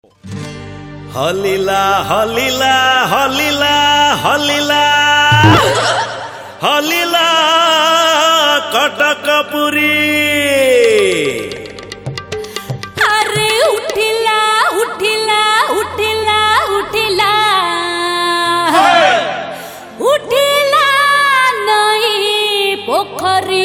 हलिला हलिला हलिला हलिला हलिला कटकपुरी अरे उठिला उठिला उठिला उठिला उठिला नई पोखरी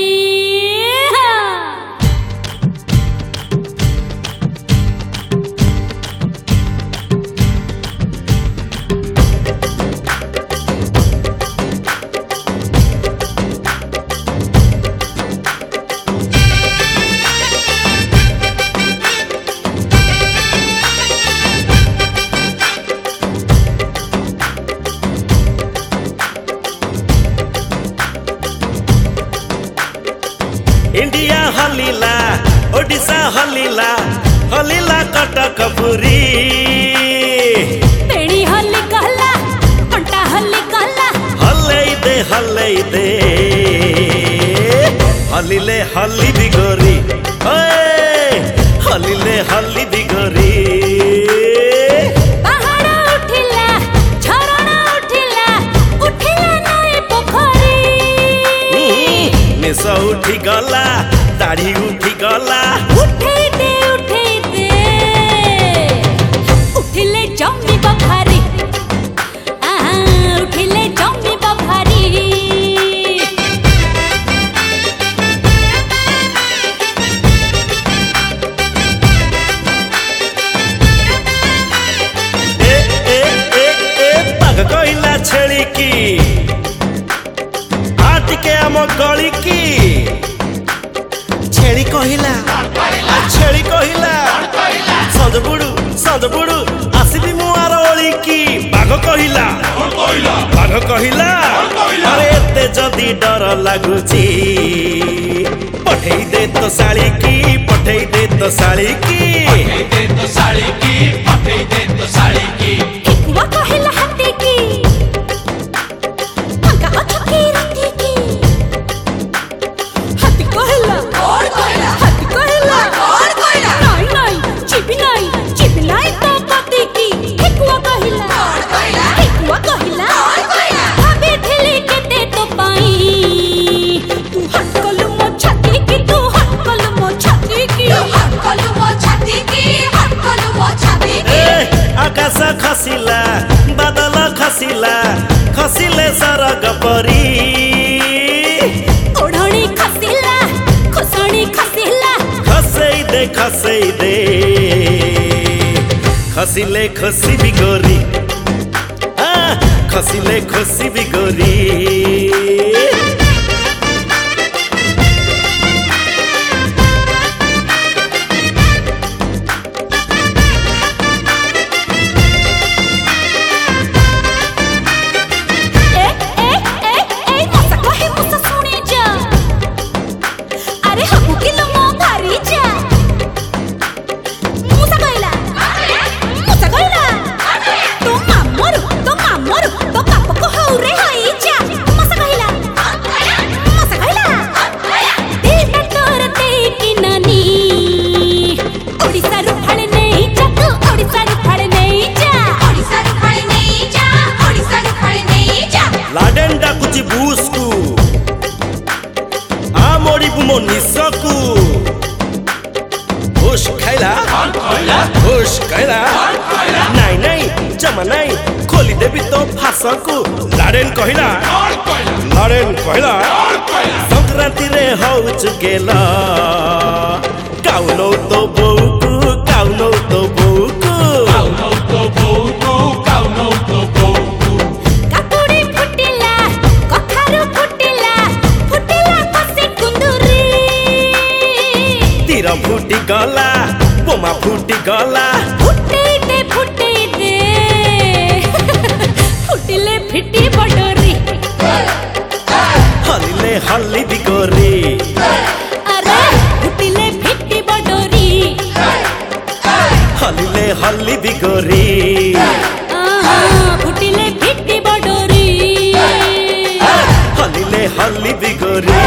इंडिया हलिला ओडिशा हलिला हलिला कटकपुरी तेड़ी हल्ली कहला पंटा हल्ली कहला हल्ले दे हलिले हल्ली बिगोरी हलिले हल्ली बिगोरी पहाड़ उठिला झरणा उठिला उठिला नई पोखरी निश उठी गला दाढ़ी उठी गला उठे दे उठिले जम्मी बखारी उठिले जम्मी बखारी पग कहला छेड़ी की आटिके आम गली की छेड़ी कहला संजबुड़ू आसबी मु आर ओली की बाघ कहला अरे एते जदी डर लागुची पठेई दे तो साली की पठेई दे तो साली की ठेकुआ कहला हाथी की पंका अछकी राती की हाथी कहला हाथी कहला नहीं चिबी नहीं तो पति की ठेकुआ कहला भाभी ठेली के दे तो पाई तू हटकल मो छाती की आकाश खसिला बादल खसिले सरग परी ओढ़णी खसिला खुसणी खसिला खसई दे खसिले खसी बिगोरी खसिले खसी बिगोरी होश कैला नहीं जमा नहीं खोली देवी तो फांसकू लाडेन कहला संक्रांति रे हो चुकेला काउनो तो बौकू काकुड़ी फुटिला कखारू फुटिला कसे कुंदुरी तीर फुटी गला बोमा फुटी गला फुटे दे फुटिले फिटी बडोरी हलिले हल्ली बिगोरी अरे फुटिले फिटी बडोरी हलिले हल्ली बिगोरी फुटिले फिटी बडोरी हलिले हल्ली बिगोरी।